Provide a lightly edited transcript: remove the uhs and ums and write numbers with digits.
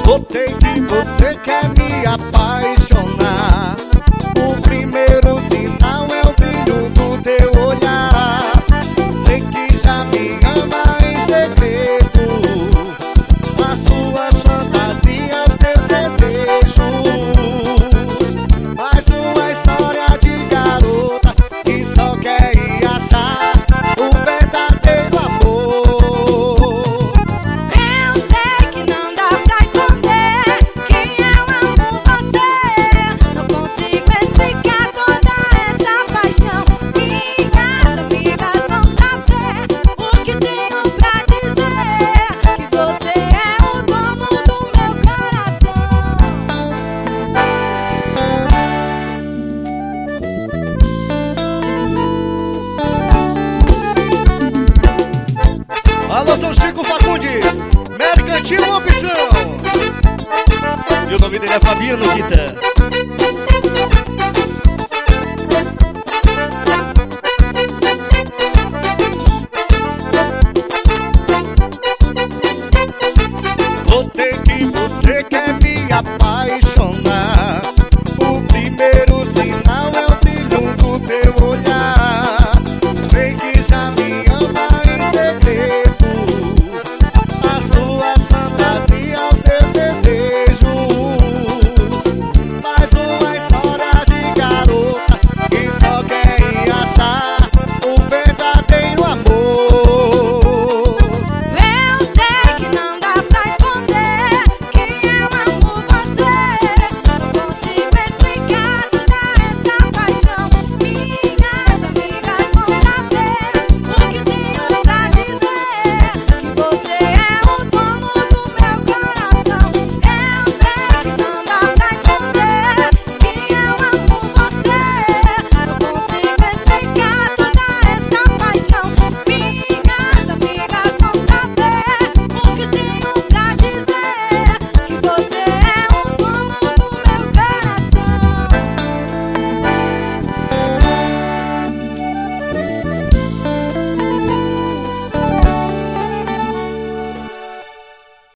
Notei que você quer me apaixonar. O primeiro sinal é o brilho do teu olhar. Sei que já me ama em segredo, as suas fantasias, teus desejos. Mais uma história de garota que só quer ir achar o verdadeiro amor. Eu sei que não dá pra esconder que eu amo você. Não consigo explicar toda essa paixão. Minhas amigas vão saber o que tenho pra dizer, que você é o dono do meu coração. Alô, São Chico Fagundes, Mercantil Opção. E o nome dele é Fabiano Guita. Notei que você